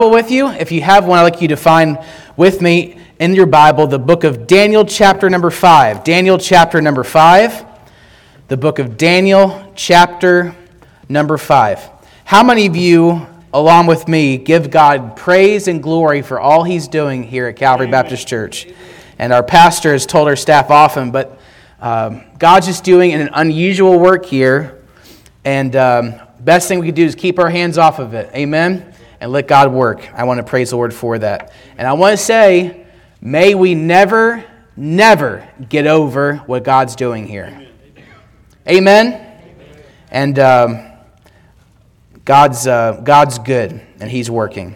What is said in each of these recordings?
With you. If you have one, I'd like you to find with me in your Bible the book of Daniel chapter number 5. Daniel chapter number 5. The book of Daniel chapter number 5. How many of you, along with me, give God praise and glory for all He's doing here at Calvary Baptist Church? And our pastor has told our staff often, but God's just doing an unusual work here. And best thing we could do is keep our hands off of it. Amen? And let God work. I want to praise the Lord for that. And I want to say, may we never get over what God's doing here. Amen? And God's good, and He's working.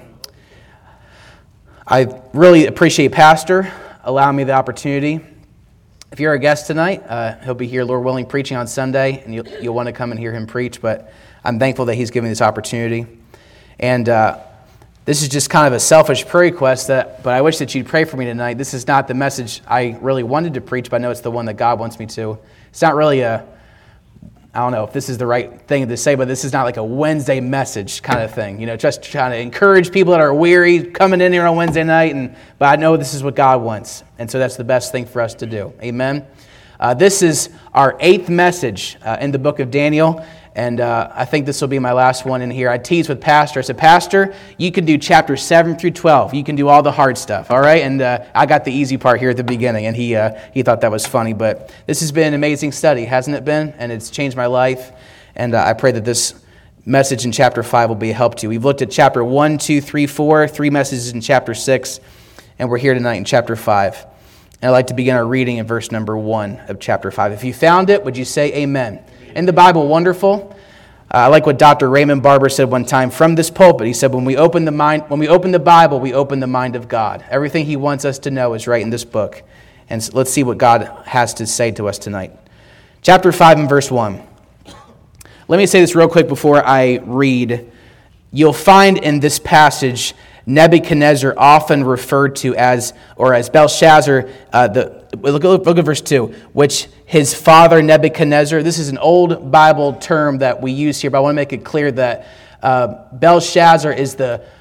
I really appreciate Pastor allowing me the opportunity. If you're a guest tonight, he'll be here, Lord willing, preaching on Sunday, and you'll want to come and hear him preach. But I'm thankful that he's given me this opportunity. And this is just kind of a selfish prayer request, but I wish that you'd pray for me tonight. This is not the message I really wanted to preach, but I know it's the one that God wants me to. It's not really I don't know if this is the right thing to say, but this is not like a Wednesday message kind of thing. You know, just trying to encourage people that are weary coming in here on Wednesday night. But I know this is what God wants, and so that's the best thing for us to do. Amen? This is our 8th message in the book of Daniel. And I think this will be my last one in here. I teased with Pastor. I said, Pastor, you can do chapters 7 through 12. You can do all the hard stuff, all right? And I got the easy part here at the beginning, and he thought that was funny. But this has been an amazing study, hasn't it been? And it's changed my life. And I pray that this message in chapter 5 will be a help to you. We've looked at chapter 1, 2, 3, 4, 3 messages in chapter 6, and we're here tonight in chapter 5. And I'd like to begin our reading in verse number 1 of chapter 5. If you found it, would you say amen? In the Bible, wonderful. I like what Dr. Raymond Barber said one time from this pulpit. He said, when we open the Bible, we open the mind of God. Everything He wants us to know is right in this book. And so let's see what God has to say to us tonight. Chapter 5 and verse 1. Let me say this real quick before I read. You'll find in this passage Nebuchadnezzar often referred to as Belshazzar, look at verse 2, which his father Nebuchadnezzar, this is an old Bible term that we use here, but I want to make it clear that Nebuchadnezzar is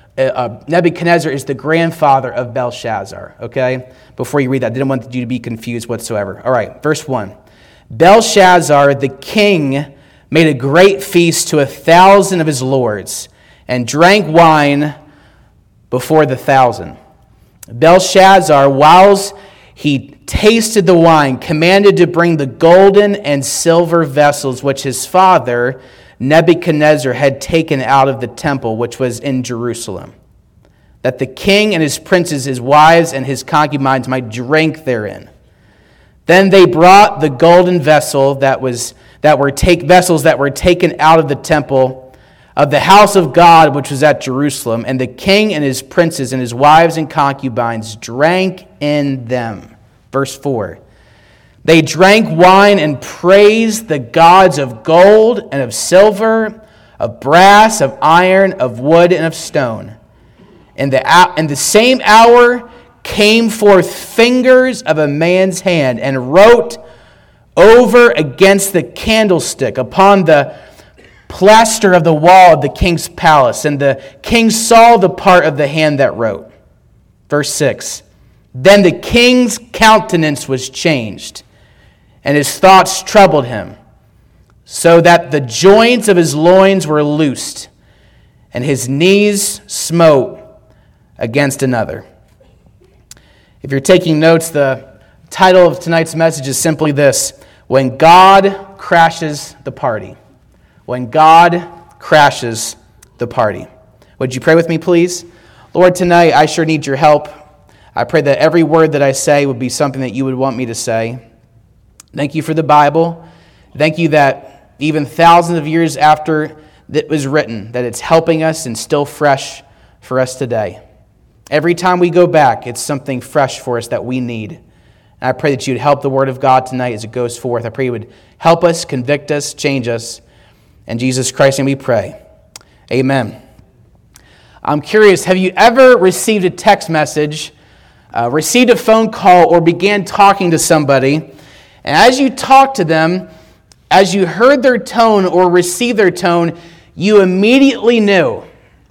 the grandfather of Belshazzar, okay? Before you read that, I didn't want you to be confused whatsoever. All right, verse 1. Belshazzar, the king, made a great feast to 1,000 of his lords, and drank wine before the 1,000. Belshazzar, whilst he tasted the wine, commanded to bring the golden and silver vessels which his father Nebuchadnezzar had taken out of the temple which was in Jerusalem, that the king and his princes, his wives, and his concubines might drink therein. Then they brought the golden vessels that were taken out of the temple of the house of God which was at Jerusalem, and the king and his princes and his wives and concubines drank in them. Verse 4. They drank wine and praised the gods of gold and of silver, of brass, of iron, of wood, and of stone. In the same hour came forth fingers of a man's hand and wrote over against the candlestick upon the plaster of the wall of the king's palace, and the king saw the part of the hand that wrote. Verse 6. Then the king's countenance was changed, and his thoughts troubled him, so that the joints of his loins were loosed, and his knees smote against another. If you're taking notes, the title of tonight's message is simply this: When God Crashes the Party. When God crashes the party. Would you pray with me, please? Lord, tonight I sure need your help. I pray that every word that I say would be something that you would want me to say. Thank you for the Bible. Thank you that even thousands of years after it was written, that it's helping us and still fresh for us today. Every time we go back, it's something fresh for us that we need. And I pray that you'd help the Word of God tonight as it goes forth. I pray you would help us, convict us, change us. In Jesus Christ's name we pray. Amen. I'm curious, have you ever received a text message, received a phone call, or began talking to somebody, and as you talked to them, as you heard their tone or received their tone, you immediately knew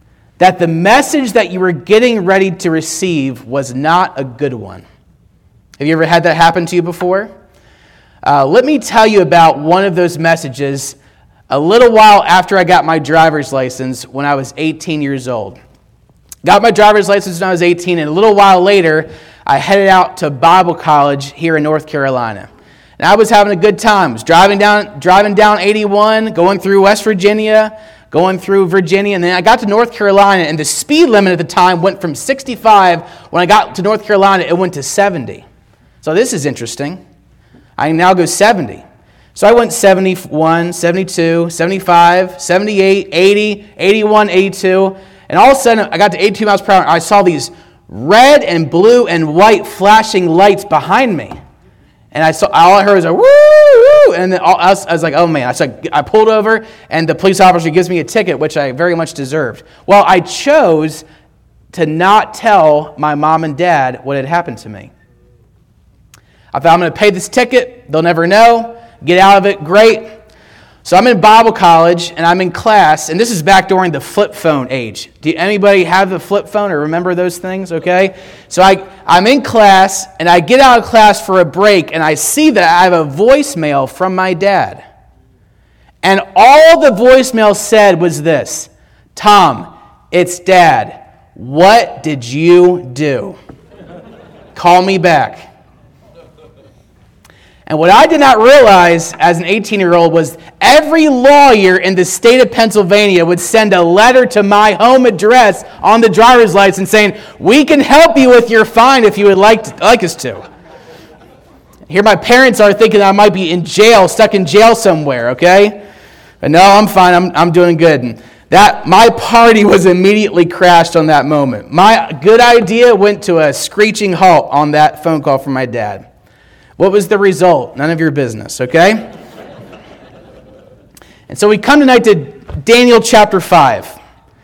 that the message that you were getting ready to receive was not a good one. Have you ever had that happen to you before? Let me tell you about one of those messages a little while after I got my driver's license when I was 18 years old. Got my driver's license when I was 18, and a little while later, I headed out to Bible college here in North Carolina. And I was having a good time. I was driving down 81, going through West Virginia, going through Virginia, and then I got to North Carolina, and the speed limit at the time went from 65. When I got to North Carolina, it went to 70. So this is interesting. I can now go 70. So I went 71, 72, 75, 78, 80, 81, 82, and all of a sudden I got to 82 miles per hour. I saw these red and blue and white flashing lights behind me. And all I heard was a woo, woo, and then I was like, oh man. I pulled over, and the police officer gives me a ticket, which I very much deserved. Well, I chose to not tell my mom and dad what had happened to me. I thought, I'm going to pay this ticket. They'll never know. Get out of it. Great. So I'm in Bible college, and I'm in class, and this is back during the flip phone age. Do anybody have the flip phone or remember those things? Okay. So I'm in class, and I get out of class for a break, and I see that I have a voicemail from my dad. And all the voicemail said was this: Tom, it's Dad. What did you do? Call me back. And what I did not realize as an 18-year-old was every lawyer in the state of Pennsylvania would send a letter to my home address on the driver's license saying, we can help you with your fine if you would like us to. Here my parents are thinking I might be in jail, stuck in jail somewhere, okay? But no, I'm fine. I'm doing good. And my party was immediately crashed on that moment. My good idea went to a screeching halt on that phone call from my dad. What was the result? None of your business, okay? And so we come tonight to Daniel chapter 5.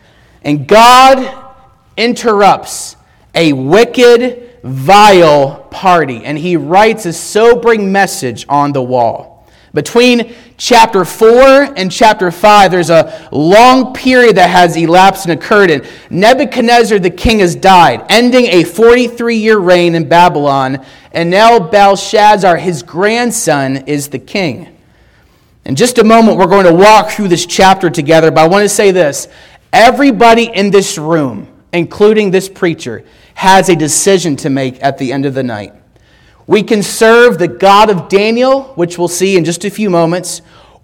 And God interrupts a wicked, vile party. And he writes a sobering message on the wall. Between chapter 4 and chapter 5, there's a long period that has elapsed and occurred. And Nebuchadnezzar the king has died, ending a 43-year reign in Babylon. And now Belshazzar, his grandson, is the king. In just a moment, we're going to walk through this chapter together. But I want to say this. Everybody in this room, including this preacher, has a decision to make at the end of the night. We can serve the God of Daniel, which we'll see in just a few moments,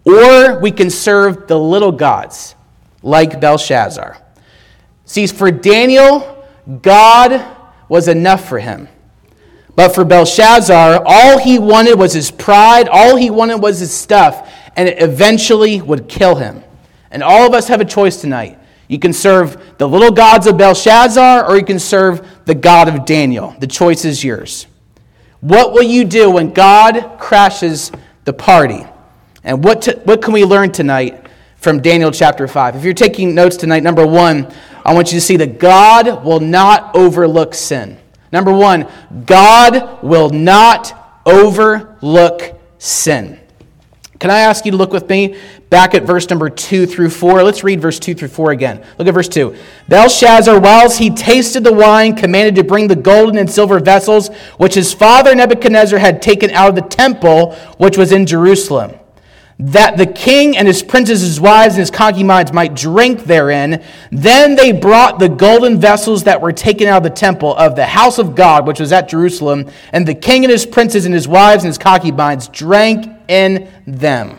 or we can serve the little gods, like Belshazzar. See, for Daniel, God was enough for him. But for Belshazzar, all he wanted was his pride, all he wanted was his stuff, and it eventually would kill him. And all of us have a choice tonight. You can serve the little gods of Belshazzar, or you can serve the God of Daniel. The choice is yours. What will you do when God crashes the party? And what can we learn tonight from Daniel chapter 5? If you're taking notes tonight, number one, I want you to see that God will not overlook sin. Number one, God will not overlook sin. Can I ask you to look with me back at verse number 2 through 4? Let's read verse 2 through 4 again. Look at verse 2. Belshazzar, whilst he tasted the wine, commanded to bring the golden and silver vessels, which his father Nebuchadnezzar had taken out of the temple, which was in Jerusalem, that the king and his princes, his wives, and his concubines might drink therein. Then they brought the golden vessels that were taken out of the temple of the house of God, which was at Jerusalem, and the king and his princes and his wives and his concubines drank in them.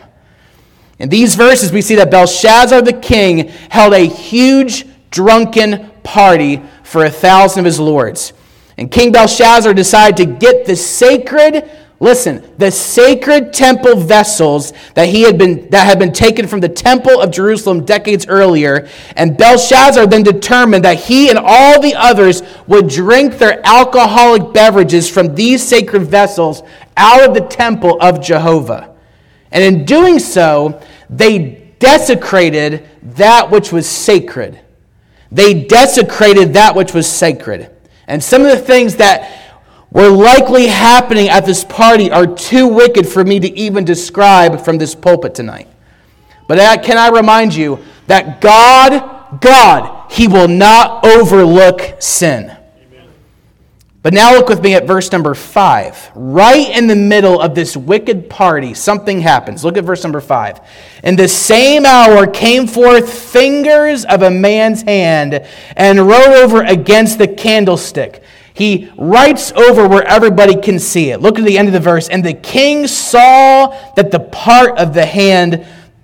In these verses, we see that Belshazzar the king held a huge drunken party for 1,000 of his lords. And King Belshazzar decided to get the sacred temple vessels that had been taken from the temple of Jerusalem decades earlier. And Belshazzar then determined that he and all the others would drink their alcoholic beverages from these sacred vessels out of the temple of Jehovah. And in doing so, they desecrated that which was sacred. They desecrated that which was sacred. And some of the things that were likely happening at this party are too wicked for me to even describe from this pulpit tonight. But can I remind you that God, he will not overlook sin. But now look with me at verse number 5. Right in the middle of this wicked party, something happens. Look at verse number 5. In the same hour came forth fingers of a man's hand and wrote over against the candlestick. He writes over where everybody can see it. Look at the end of the verse. And the king saw that the part of the hand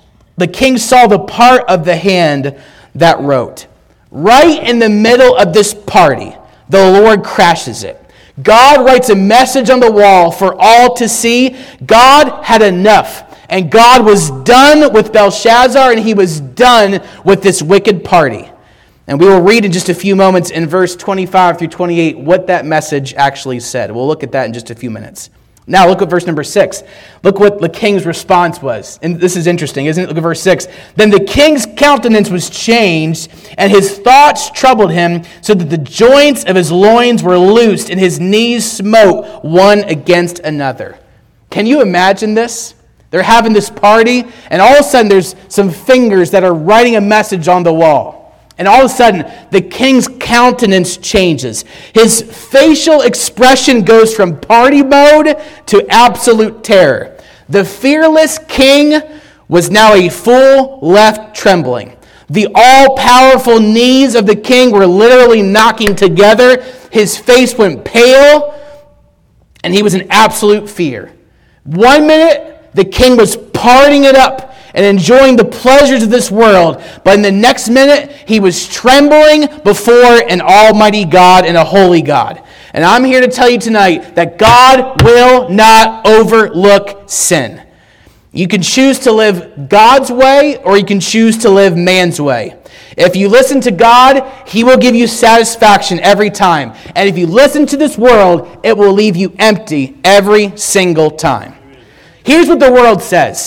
that wrote. Right in the middle of this party, the Lord crashes it. God writes a message on the wall for all to see. God had enough. And God was done with Belshazzar, and he was done with this wicked party. And we will read in just a few moments in verse 25 through 28 what that message actually said. We'll look at that in just a few minutes. Now look at verse number 6. Look what the king's response was. And this is interesting, isn't it? Look at verse 6. Then the king's countenance was changed, and his thoughts troubled him, so that the joints of his loins were loosed, and his knees smote one against another. Can you imagine this? They're having this party, and all of a sudden there's some fingers that are writing a message on the wall. And all of a sudden, the king's countenance changes. His facial expression goes from party mode to absolute terror. The fearless king was now a full left trembling. The all-powerful knees of the king were literally knocking together. His face went pale, and he was in absolute fear. 1 minute, the king was partying it up and enjoying the pleasures of this world. But in the next minute, he was trembling before an almighty God and a holy God. And I'm here to tell you tonight that God will not overlook sin. You can choose to live God's way, or you can choose to live man's way. If you listen to God, he will give you satisfaction every time. And if you listen to this world, it will leave you empty every single time. Here's what the world says.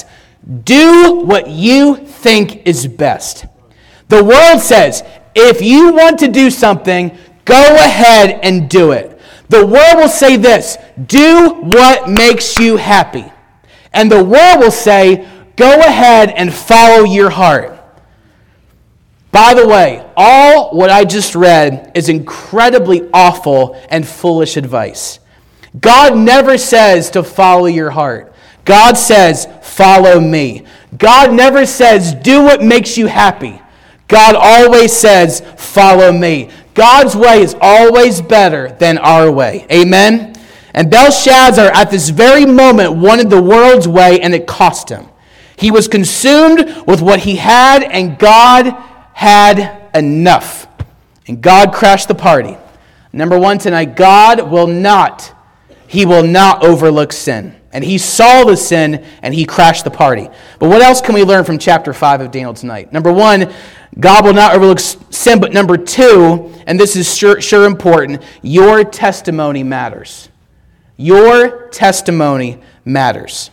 Do what you think is best. The world says, if you want to do something, go ahead and do it. The world will say this, do what makes you happy. And the world will say, go ahead and follow your heart. By the way, all what I just read is incredibly awful and foolish advice. God never says to follow your heart. God says, follow me. God never says, do what makes you happy. God always says, follow me. God's way is always better than our way. Amen? And Belshazzar, at this very moment, wanted the world's way, and it cost him. He was consumed with what he had, and God had enough. And God crashed the party. Number one tonight, God will not overlook sin. And he saw the sin, and he crashed the party. But what else can we learn from chapter 5 of Daniel tonight? Number one, God will not overlook sin. But number two, and this is sure important, your testimony matters. Your testimony matters.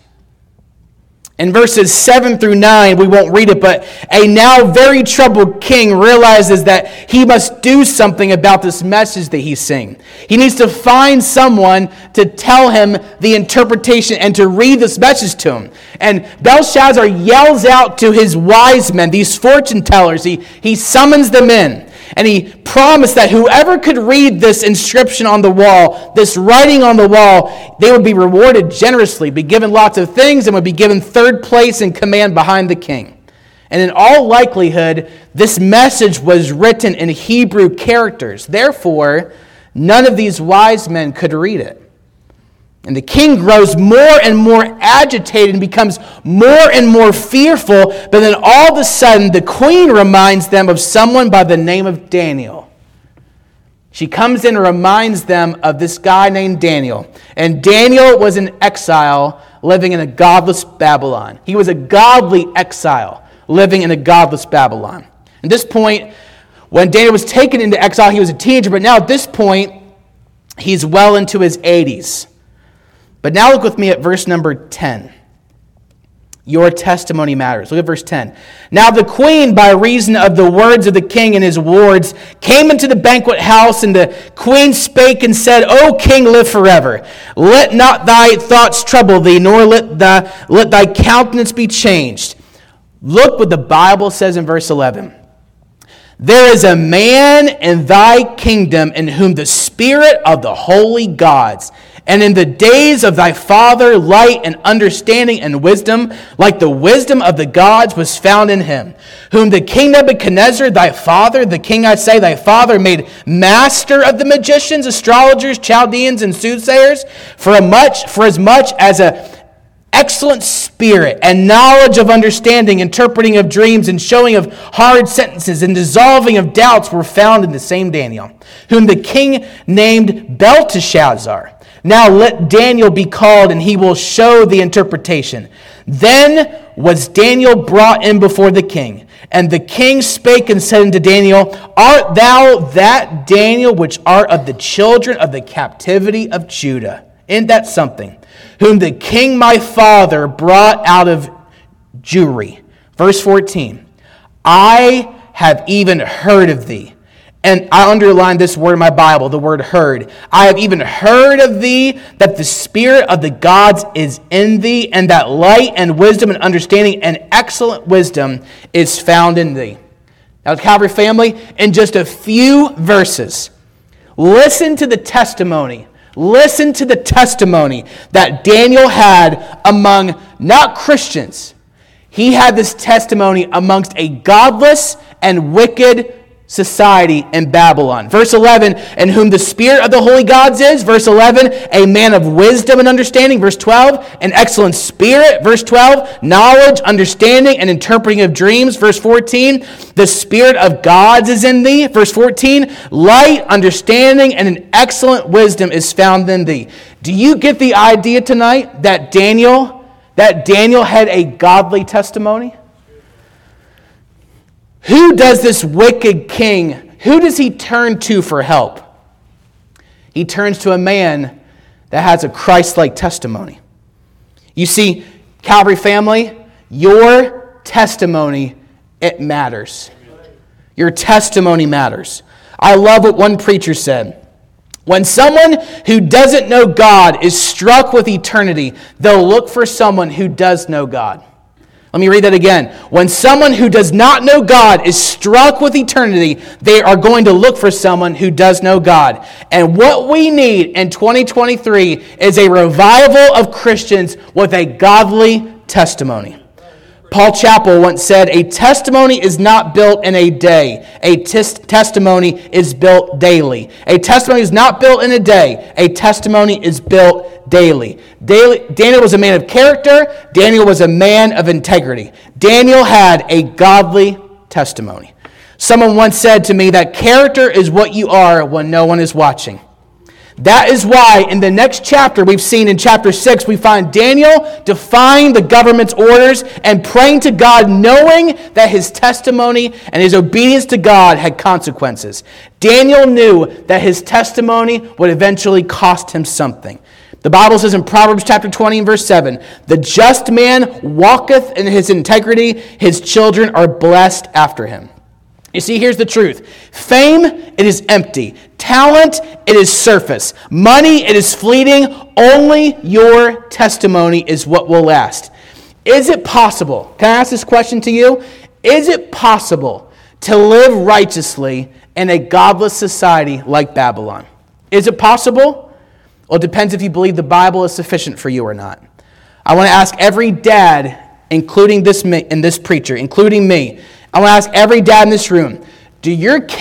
In verses 7 through 9, we won't read it, but a now very troubled king realizes that he must do something about this message that he's seeing. He needs to find someone to tell him the interpretation and to read this message to him. And Belshazzar yells out to his wise men, these fortune tellers. He summons them in. And he promised that whoever could read this inscription on the wall, this writing on the wall, they would be rewarded generously, be given lots of things, and would be given third place in command behind the king. And in all likelihood, this message was written in Hebrew characters. Therefore, none of these wise men could read it. And the king grows more and more agitated and becomes more and more fearful. But then all of a sudden, the queen reminds them of someone by the name of Daniel. She comes in and reminds them of this guy named Daniel. And Daniel was in exile living in a godless Babylon. He was a godly exile living in a godless Babylon. At this point, when Daniel was taken into exile, he was a teenager. But now at this point, he's well into his 80s. But now look with me at verse number 10. Your testimony matters. Look at verse 10. Now the queen, by reason of the words of the king and his wards, came into the banquet house, and the queen spake and said, O king, live forever. Let not thy thoughts trouble thee, nor let thy countenance be changed. Look what the Bible says in verse 11. There is a man in thy kingdom in whom the spirit of the holy gods, and in the days of thy father light and understanding and wisdom, like the wisdom of the gods, was found in him, whom the king Nebuchadnezzar, thy father, the king, I say, thy father, made master of the magicians, astrologers, Chaldeans, and soothsayers, for as much as a excellent spirit and knowledge of understanding, interpreting of dreams, and showing of hard sentences, and dissolving of doubts were found in the same Daniel, whom the king named Belteshazzar. Now let Daniel be called, and he will show the interpretation. Then was Daniel brought in before the king. And the king spake and said unto Daniel, Art thou that Daniel which art of the children of the captivity of Judah? Isn't that something? Whom the king my father brought out of Jewry. Verse 14. I have even heard of thee. And I underlined this word in my Bible, the word heard. I have even heard of thee, that the spirit of the gods is in thee, and that light and wisdom and understanding and excellent wisdom is found in thee. Now, Calvary family, in just a few verses, listen to the testimony. Listen to the testimony that Daniel had among not Christians. He had this testimony amongst a godless and wicked society in Babylon. Verse 11, in whom the spirit of the holy gods is. Verse 11, a man of wisdom and understanding. Verse 12, an excellent spirit. Verse 12, knowledge, understanding, and interpreting of dreams. Verse 14, the spirit of gods is in thee. Verse 14, light, understanding, and an excellent wisdom is found in thee. Do you get the idea tonight that Daniel had a godly testimony? Who does this wicked king, who does he turn to for help? He turns to a man that has a Christ-like testimony. You see, Calvary family, your testimony, it matters. Your testimony matters. I love what one preacher said. When someone who doesn't know God is struck with eternity, they'll look for someone who does know God. Let me read that again. When someone who does not know God is struck with eternity, they are going to look for someone who does know God. And what we need in 2023 is a revival of Christians with a godly testimony. Paul Chappell once said, a testimony is not built in a day. A testimony is built daily. A testimony is not built in a day. A testimony is built daily. Daniel was a man of character. Daniel was a man of integrity. Daniel had a godly testimony. Someone once said to me that character is what you are when no one is watching. That is why in the next chapter we've seen in chapter 6, we find Daniel defying the government's orders and praying to God, knowing that his testimony and his obedience to God had consequences. Daniel knew that his testimony would eventually cost him something. The Bible says in Proverbs chapter 20 and verse 7, the just man walketh in his integrity, his children are blessed after him. You see, here's the truth. Fame, it is empty. Talent, it is surface. Money, it is fleeting. Only your testimony is what will last. Is it possible? Can I ask this question to you? Is it possible to live righteously in a godless society like Babylon? Is it possible? Well, it depends if you believe the Bible is sufficient for you or not. I want to ask every dad, including this preacher, including me, I want to ask every dad in this room, do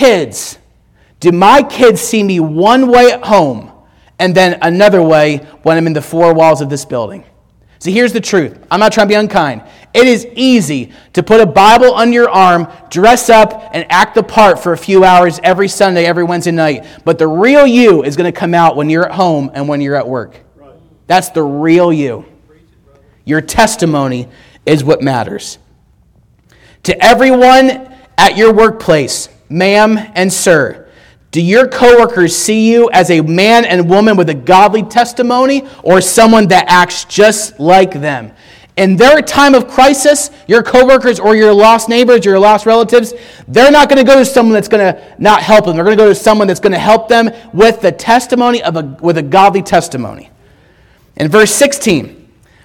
my kids see me one way at home and then another way when I'm in the four walls of this building? See, here's the truth. I'm not trying to be unkind. It is easy to put a Bible under your arm, dress up, and act the part for a few hours every Sunday, every Wednesday night. But the real you is going to come out when you're at home and when you're at work. That's the real you. Your testimony is what matters. To everyone at your workplace, ma'am and sir, do your coworkers see you as a man and woman with a godly testimony or someone that acts just like them? In their time of crisis, your coworkers or your lost neighbors, your lost relatives, they're not going to go to someone that's going to not help them. They're going to go to someone that's going to help them with the testimony with a godly testimony. In verse 16,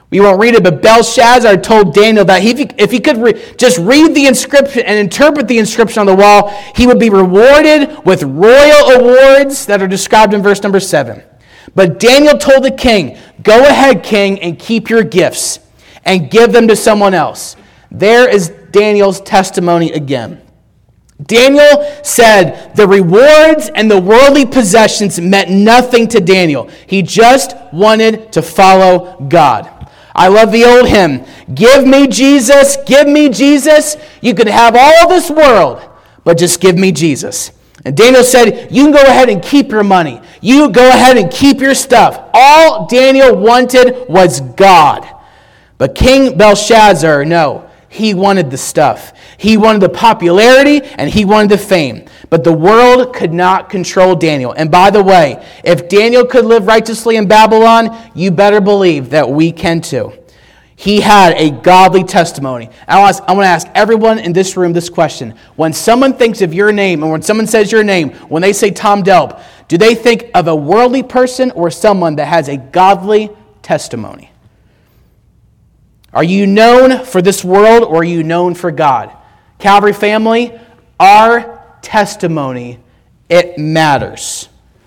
We won't read it, but Belshazzar told Daniel that if he could just read the inscription and interpret the inscription on the wall, he would be rewarded with royal awards that are described in verse number 7. But Daniel told the king, "Go ahead, king, and keep your gifts and give them to someone else." There is Daniel's testimony again. Daniel said the rewards and the worldly possessions meant nothing to Daniel. He just wanted to follow God. I love the old hymn, "Give me Jesus, give me Jesus. You can have all this world, but just give me Jesus." And Daniel said, you can go ahead and keep your money. You go ahead and keep your stuff. All Daniel wanted was God. But King Belshazzar, no, he wanted the stuff. He wanted the popularity and he wanted the fame. But the world could not control Daniel. And by the way, if Daniel could live righteously in Babylon, you better believe that we can too. He had a godly testimony. I want to ask everyone in this room this question. When someone thinks of your name, and when someone says your name, when they say Tom Delp, do they think of a worldly person or someone that has a godly testimony? Are you known for this world or are you known for God? Calvary family, our testimony, it matters.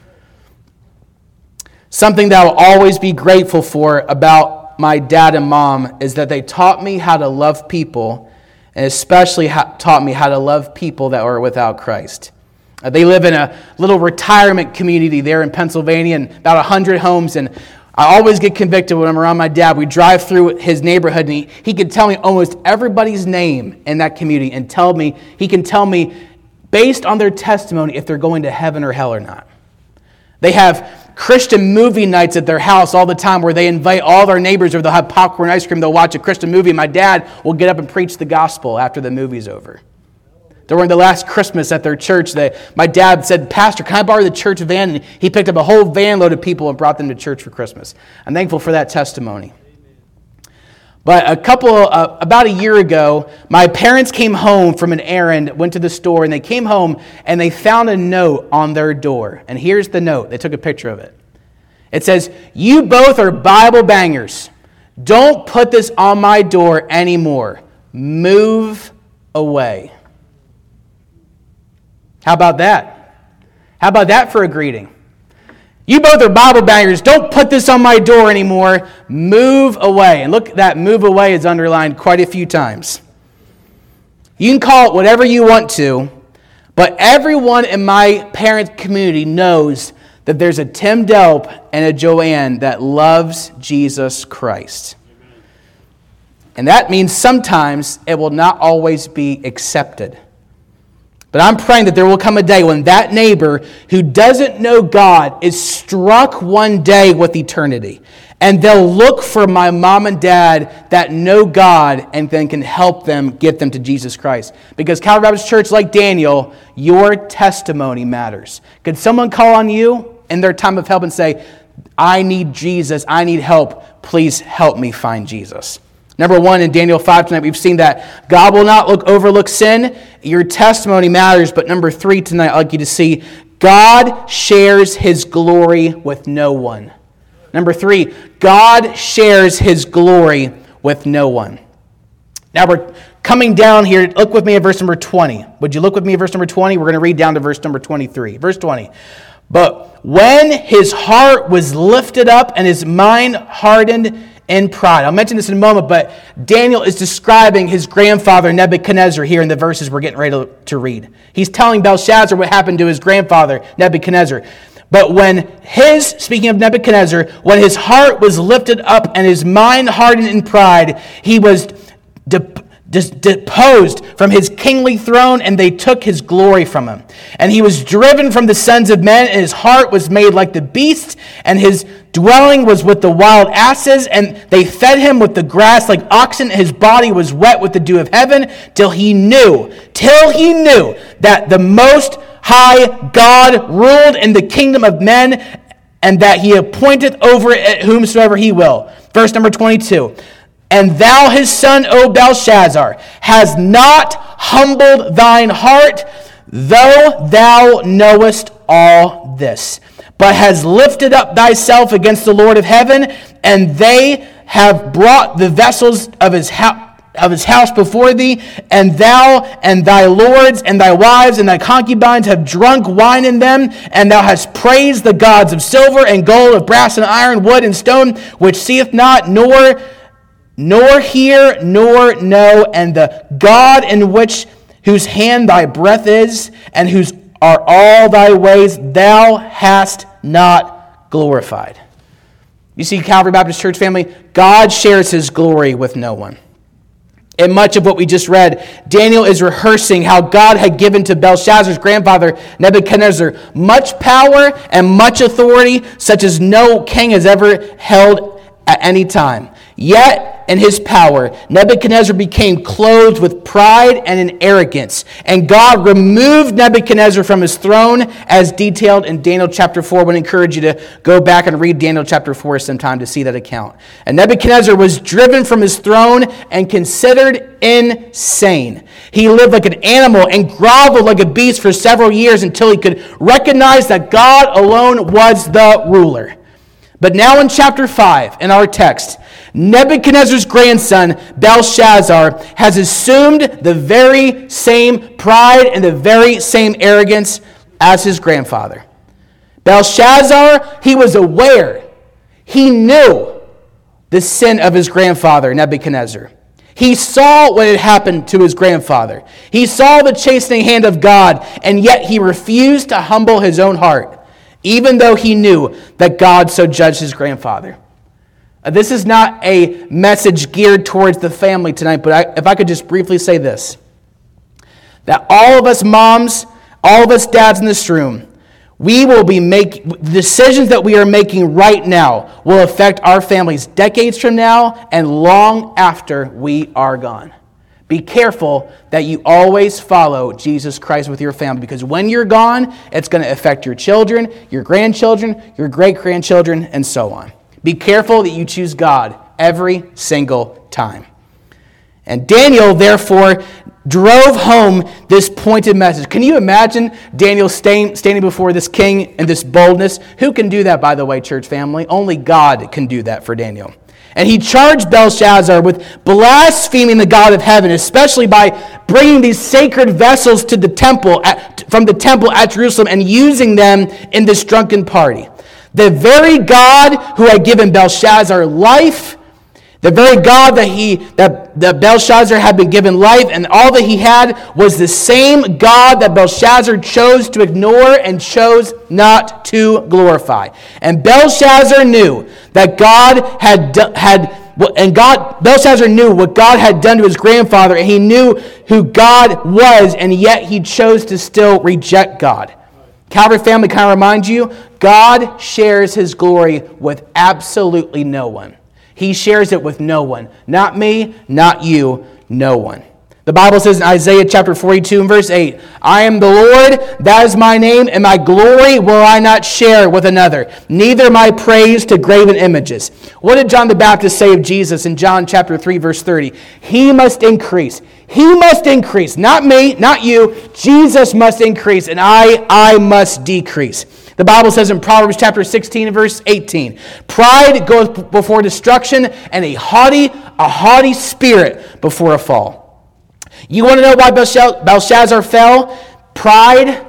Something that I'll always be grateful for about my dad and mom is that they taught me how to love people, and especially taught me how to love people that are without Christ. They live in a little retirement community there in Pennsylvania, and about 100 homes, and I always get convicted when I'm around my dad. We drive through his neighborhood, and he can tell me almost everybody's name in that community, and he can tell me, based on their testimony, if they're going to heaven or hell or not. They have Christian movie nights at their house all the time where they invite all their neighbors, or they'll have popcorn ice cream, they'll watch a Christian movie, and my dad will get up and preach the gospel after the movie's over. During the last Christmas at their church, my dad said, "Pastor, can I borrow the church van?" And he picked up a whole van load of people and brought them to church for Christmas. I'm thankful for that testimony. But about a year ago, my parents came home from an errand, went to the store, and they came home and they found a note on their door. And here's the note. They took a picture of it. It says, "You both are Bible bangers. Don't put this on my door anymore. Move away." How about that? How about that for a greeting? You both are Bible bangers. Don't put this on my door anymore. Move away. And look, that move away is underlined quite a few times. You can call it whatever you want to, but everyone in my parents' community knows that there's a Tim Delp and a Joanne that loves Jesus Christ. And that means sometimes it will not always be accepted. But I'm praying that there will come a day when that neighbor who doesn't know God is struck one day with eternity. And they'll look for my mom and dad that know God and then can help them get them to Jesus Christ. Because Calvary Baptist Church, like Daniel, your testimony matters. Could someone call on you in their time of help and say, "I need Jesus, I need help, please help me find Jesus"? Number one, in Daniel 5 tonight, we've seen that God will not overlook sin. Your testimony matters. But number 3 tonight, I'd like you to see God shares his glory with no one. Number 3, God shares his glory with no one. Now we're coming down here. Look with me at verse number 20. Would you look with me at verse number 20? We're going to read down to verse number 23. Verse 20. "But when his heart was lifted up and his mind hardened in pride." I'll mention this in a moment, but Daniel is describing his grandfather Nebuchadnezzar here in the verses we're getting ready to read. He's telling Belshazzar what happened to his grandfather Nebuchadnezzar. But speaking of Nebuchadnezzar, when his heart was lifted up and his mind hardened in pride, he was deposed from his kingly throne, and they took his glory from him. And he was driven from the sons of men, and his heart was made like the beasts, and his dwelling was with the wild asses, and they fed him with the grass like oxen. His body was wet with the dew of heaven, till he knew that the Most High God ruled in the kingdom of men, and that he appointeth over it whomsoever he will. Verse number 22. "And thou, his son, O Belshazzar, hast not humbled thine heart, though thou knowest all this, but hast lifted up thyself against the Lord of heaven, and they have brought the vessels of his house before thee, and thou and thy lords and thy wives and thy concubines have drunk wine in them, and thou hast praised the gods of silver and gold, of brass and iron, wood and stone, which seeth not, nor hear, nor know, and the God in whose hand thy breath is, and whose are all thy ways, thou hast not glorified. You see, Calvary Baptist Church family, God shares his glory with no one. In much of what we just read, Daniel is rehearsing how God had given to Belshazzar's grandfather, Nebuchadnezzar, much power and much authority, such as no king has ever held at any time. Yet, in his power, Nebuchadnezzar became clothed with pride and in arrogance. And God removed Nebuchadnezzar from his throne, as detailed in Daniel chapter 4. I would encourage you to go back and read Daniel chapter 4 sometime to see that account. And Nebuchadnezzar was driven from his throne and considered insane. He lived like an animal and groveled like a beast for several years until he could recognize that God alone was the ruler. But now in chapter 5, in our text, Nebuchadnezzar's grandson, Belshazzar, has assumed the very same pride and the very same arrogance as his grandfather. Belshazzar, he was aware. He knew the sin of his grandfather, Nebuchadnezzar. He saw what had happened to his grandfather. He saw the chastening hand of God, and yet he refused to humble his own heart, even though he knew that God so judged his grandfather. This is not a message geared towards the family tonight, but if I could just briefly say this, that all of us moms, all of us dads in this room, we will be making decisions that we are making right now will affect our families decades from now and long after we are gone. Be careful that you always follow Jesus Christ with your family, because when you're gone, it's going to affect your children, your grandchildren, your great-grandchildren, and so on. Be careful that you choose God every single time. And Daniel, therefore, drove home this pointed message. Can you imagine Daniel standing before this king in this boldness? Who can do that, by the way, church family? Only God can do that for Daniel. And he charged Belshazzar with blaspheming the God of heaven, especially by bringing these sacred vessels to the temple from the temple at Jerusalem and using them in this drunken party. The very God who had given Belshazzar life, the very God that Belshazzar had been given life, and all that he had was the same God that Belshazzar chose to ignore and chose not to glorify. And Belshazzar knew that Belshazzar knew what God had done to his grandfather, and he knew who God was, and yet he chose to still reject God. Calvary family, can I remind you, God shares his glory with absolutely no one. He shares it with no one. Not me, not you, no one. The Bible says in Isaiah chapter 42 and verse 8, I am the Lord, that is my name, and my glory will I not share with another, neither my praise to graven images. What did John the Baptist say of Jesus in John chapter 3 verse 30? He must increase. He must increase. Not me, not you. Jesus must increase, and I must decrease. The Bible says in Proverbs chapter 16 and verse 18, pride goes before destruction, and a haughty spirit before a fall. You want to know why Belshazzar fell? Pride,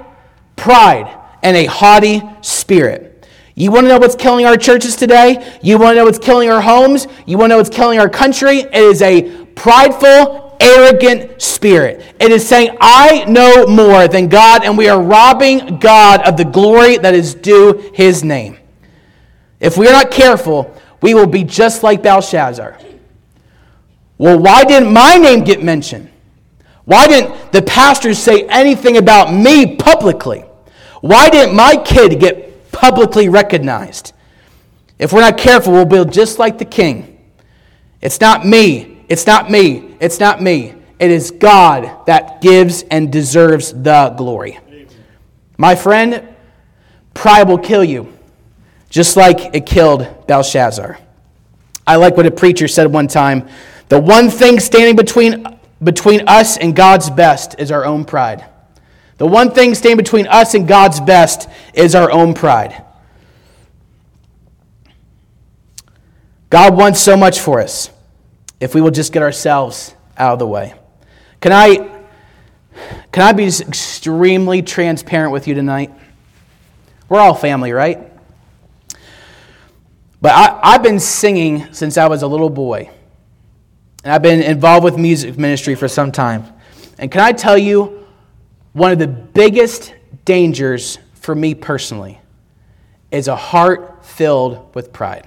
and a haughty spirit. You want to know what's killing our churches today? You want to know what's killing our homes? You want to know what's killing our country? It is a prideful, arrogant spirit. It is saying, I know more than God, and we are robbing God of the glory that is due his name. If we are not careful, we will be just like Belshazzar. Well, why didn't my name get mentioned? Why didn't the pastors say anything about me publicly? Why didn't my kid get publicly recognized? If we're not careful, we'll be just like the king. It's not me. It's not me. It's not me. It is God that gives and deserves the glory. My friend, pride will kill you, just like it killed Belshazzar. I like what a preacher said one time. The one thing standing between us and God's best is our own pride. The one thing standing between us and God's best is our own pride. God wants so much for us if we will just get ourselves out of the way. Can I be just extremely transparent with you tonight? We're all family, right? But I've been singing since I was a little boy. And I've been involved with music ministry for some time. And can I tell you, one of the biggest dangers for me personally is a heart filled with pride.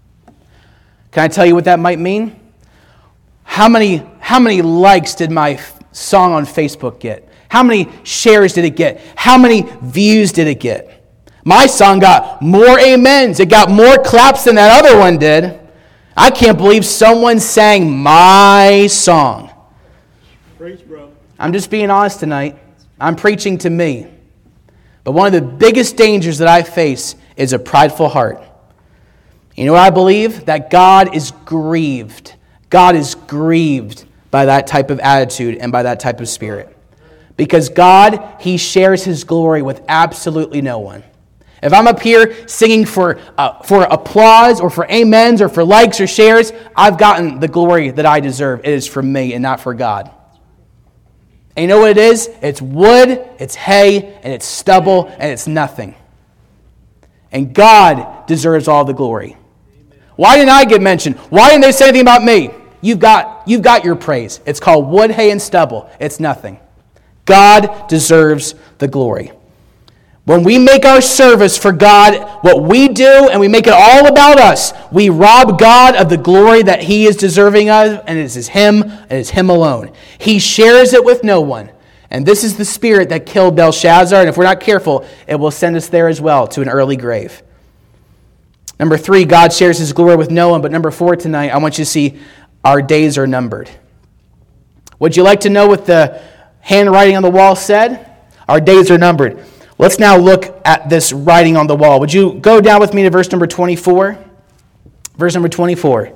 Can I tell you what that might mean? How many likes did my song on Facebook get? How many shares did it get? How many views did it get? My song got more amens. It got more claps than that other one did. I can't believe someone sang my song. Preach, bro. I'm just being honest tonight. I'm preaching to me. But one of the biggest dangers that I face is a prideful heart. You know what I believe? That God is grieved. God is grieved by that type of attitude and by that type of spirit. Because God, He shares His glory with absolutely no one. If I'm up here singing for applause or for amens or for likes or shares, I've gotten the glory that I deserve. It is from me and not for God. And you know what it is? It's wood, it's hay, and it's stubble, and it's nothing. And God deserves all the glory. Why didn't I get mentioned? Why didn't they say anything about me? You've got your praise. It's called wood, hay, and stubble. It's nothing. God deserves the glory. When we make our service for God what we do and we make it all about us, we rob God of the glory that He is deserving of, and it is Him, and it is Him alone. He shares it with no one. And this is the spirit that killed Belshazzar, and if we're not careful, it will send us there as well, to an early grave. Number 3, God shares His glory with no one. But number 4 tonight, I want you to see our days are numbered. Would you like to know what the handwriting on the wall said? Our days are numbered. Let's now look at this writing on the wall. Would you go down with me to verse number 24? Verse number 24.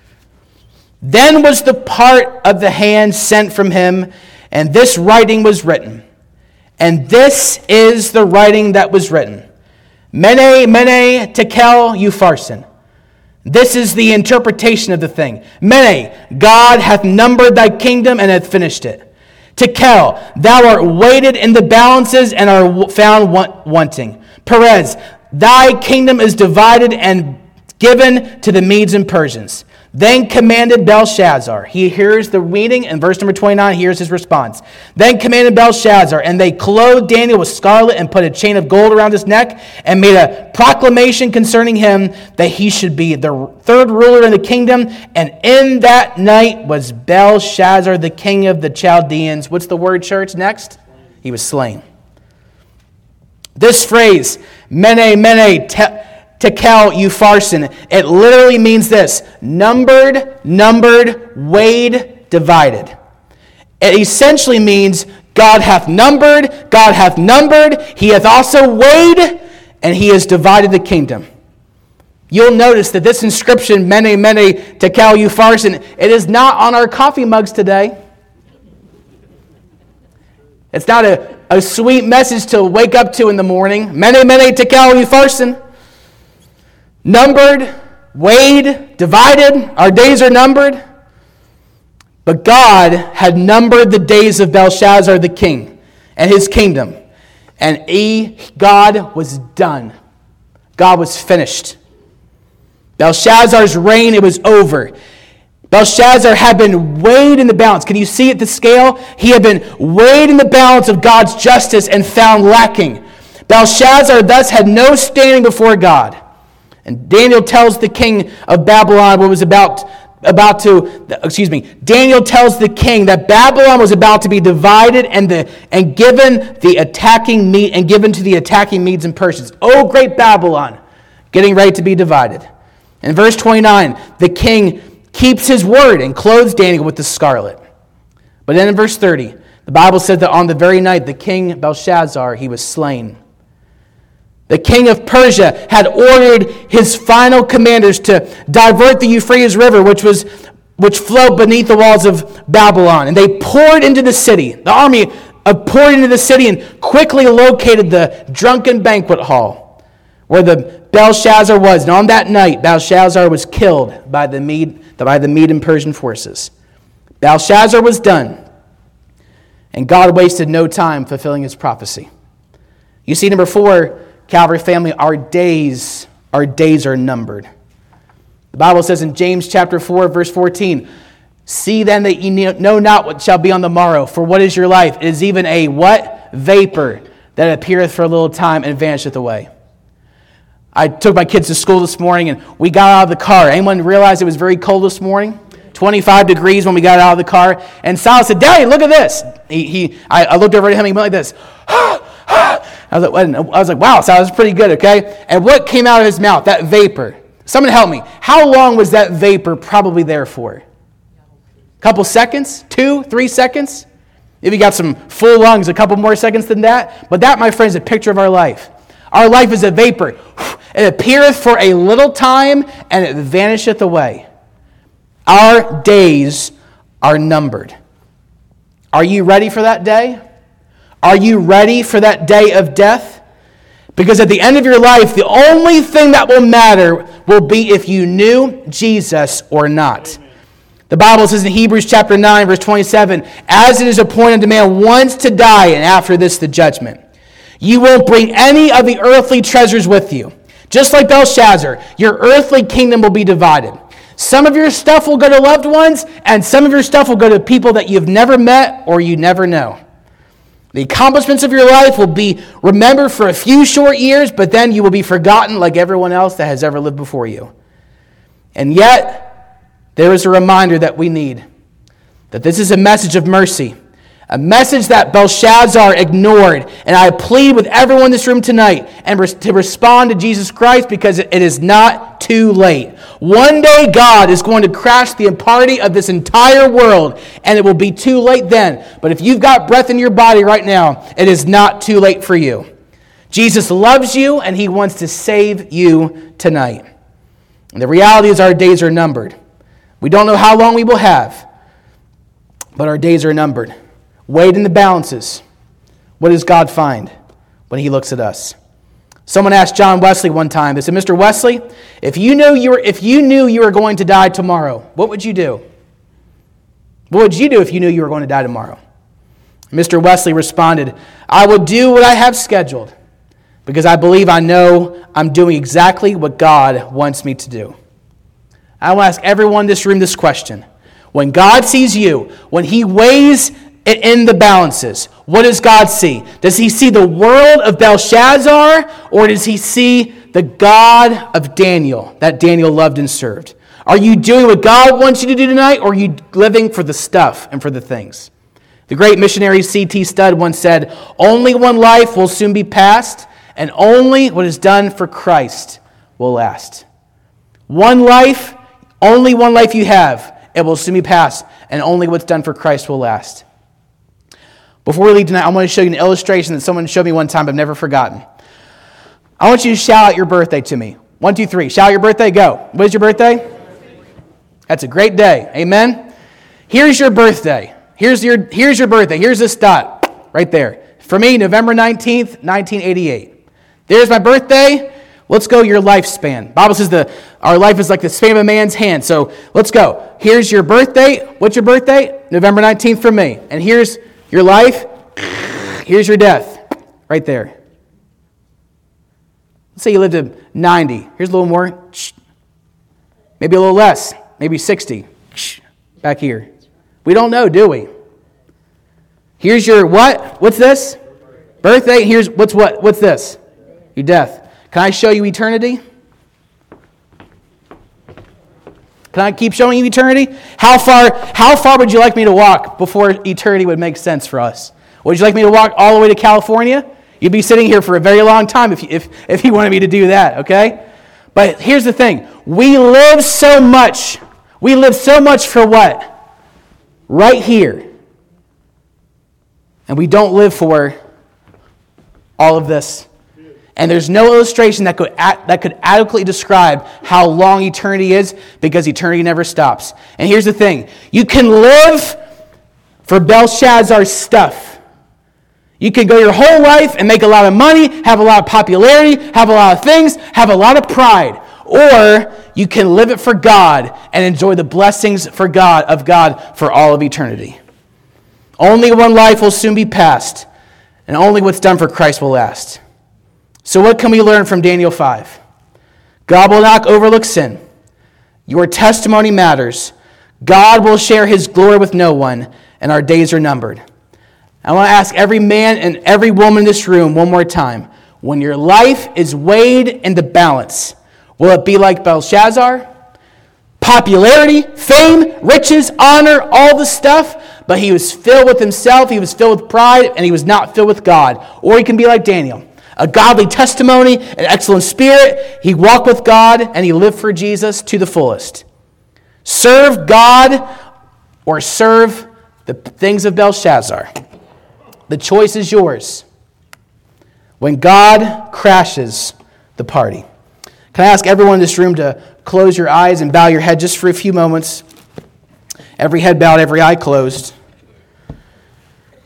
Then was the part of the hand sent from him, and this writing was written. And this is the writing that was written. Mene, mene, tekel, upharsin. This is the interpretation of the thing. Mene, God hath numbered thy kingdom and hath finished it. Tekel, thou art weighted in the balances and are found wanting. Perez, thy kingdom is divided and given to the Medes and Persians. Then commanded Belshazzar. He hears the reading, in verse number 29, here's his response. Then commanded Belshazzar, and they clothed Daniel with scarlet and put a chain of gold around his neck and made a proclamation concerning him that he should be the third ruler in the kingdom. And in that night was Belshazzar, the king of the Chaldeans. What's the word, church? Next? He was slain. This phrase, mene, mene, tekel, upharsin, it literally means this: numbered, weighed, divided. It essentially means God hath numbered, He hath also weighed, and He has divided the kingdom. You'll notice that this inscription, mene, mene, tekel, upharsin, it is not on our coffee mugs today. It's not a sweet message to wake up to in the morning. Mene, mene, tekel, upharsin. Numbered, weighed, divided. Our days are numbered. But God had numbered the days of Belshazzar the king and his kingdom. And God was done. God was finished. Belshazzar's reign, it was over. Belshazzar had been weighed in the balance. Can you see it, the scale? He had been weighed in the balance of God's justice and found lacking. Belshazzar thus had no standing before God. And Daniel tells the king of Babylon Daniel tells the king that Babylon was about to be divided and given to the attacking Medes and Persians. Oh, great Babylon, getting ready to be divided. In verse 29, the king keeps his word and clothes Daniel with the scarlet. But then in verse 30, the Bible said that on the very night the king Belshazzar, he was slain. The king of Persia had ordered his final commanders to divert the Euphrates River, which flowed beneath the walls of Babylon. And they poured into the city. The army poured into the city and quickly located the drunken banquet hall, where the Belshazzar was. And on that night, Belshazzar was killed by the Mede and Persian forces. Belshazzar was done, and God wasted no time fulfilling his prophecy. You see, number 4, Calvary family, our days are numbered. The Bible says in James chapter 4, verse 14, see then that ye know not what shall be on the morrow, for what is your life? It is even a what? Vapor that appeareth for a little time and vanisheth away. I took my kids to school this morning and we got out of the car. Anyone realize it was very cold this morning? 25 degrees when we got out of the car. And Silas said, Daddy, look at this. I looked over at him and he went like this. I was like, wow, Silas, pretty good, okay? And what came out of his mouth? That vapor. Someone help me. How long was that vapor probably there for? A couple seconds? 2, 3 seconds? If you got some full lungs, a couple more seconds than that. But that, my friends, is a picture of our life. Our life is a vapor. It appeareth for a little time, and it vanisheth away. Our days are numbered. Are you ready for that day? Are you ready for that day of death? Because at the end of your life, the only thing that will matter will be if you knew Jesus or not. The Bible says in Hebrews chapter 9, verse 27, as it is appointed to man once to die, and after this the judgment. You won't bring any of the earthly treasures with you. Just like Belshazzar, your earthly kingdom will be divided. Some of your stuff will go to loved ones, and some of your stuff will go to people that you've never met or you never know. The accomplishments of your life will be remembered for a few short years, but then you will be forgotten like everyone else that has ever lived before you. And yet, there is a reminder that we need, that this is a message of mercy, a message that Belshazzar ignored. And I plead with everyone in this room tonight to respond to Jesus Christ, because it is not too late. One day God is going to crash the party of this entire world, and it will be too late then. But if you've got breath in your body right now, it is not too late for you. Jesus loves you, and he wants to save you tonight. And the reality is our days are numbered. We don't know how long we will have, but our days are numbered. Weighed in the balances. What does God find when he looks at us? Someone asked John Wesley one time, they said, Mr. Wesley, if you knew you were going to die tomorrow, what would you do? What would you do if you knew you were going to die tomorrow? Mr. Wesley responded, I would do what I have scheduled, because I believe I know I'm doing exactly what God wants me to do. I will ask everyone in this room this question. When God sees you, when he weighs it in the balances, what does God see? Does he see the world of Belshazzar, or does he see the God of Daniel that Daniel loved and served? Are you doing what God wants you to do tonight, or are you living for the stuff and for the things? The great missionary C.T. Studd once said, only one life will soon be passed, and only what is done for Christ will last. One life, only one life you have, it will soon be passed, and only what's done for Christ will last. Before we leave tonight, I want to show you an illustration that someone showed me one time I've never forgotten. I want you to shout out your birthday to me. 1, 2, 3. Shout out your birthday. Go. What is your birthday? That's a great day. Amen? Here's your birthday. Here's your birthday. Here's this dot right there. For me, November 19th, 1988. There's my birthday. Let's go your lifespan. The Bible says our life is like the span of a man's hand. So let's go. Here's your birthday. What's your birthday? November 19th for me. And here's your life. Here's your death. Right there. Let's say you lived to 90. Here's a little more. Maybe a little less. Maybe 60. Back here. We don't know, do we? Here's your what? What's this? Birthday. Here's what's this? Your death. Can I show you eternity? Can I keep showing you eternity? How far would you like me to walk before eternity would make sense for us? Would you like me to walk all the way to California? You'd be sitting here for a very long time if you wanted me to do that, okay? But here's the thing. We live so much. We live so much for what? Right here. And we don't live for all of this. And there's no illustration that could adequately describe how long eternity is, because eternity never stops. And here's the thing. You can live for Belshazzar's stuff. You can go your whole life and make a lot of money, have a lot of popularity, have a lot of things, have a lot of pride. Or you can live it for God and enjoy the blessings of God for all of eternity. Only one life will soon be passed, and only what's done for Christ will last. So what can we learn from Daniel 5? God will not overlook sin. Your testimony matters. God will share his glory with no one, and our days are numbered. I want to ask every man and every woman in this room one more time. When your life is weighed in the balance, will it be like Belshazzar? Popularity, fame, riches, honor, all the stuff, but he was filled with himself, he was filled with pride, and he was not filled with God. Or he can be like Daniel, a godly testimony, an excellent spirit. He walked with God, and he lived for Jesus to the fullest. Serve God or serve the things of Belshazzar. The choice is yours. When God crashes the party. Can I ask everyone in this room to close your eyes and bow your head just for a few moments? Every head bowed, every eye closed.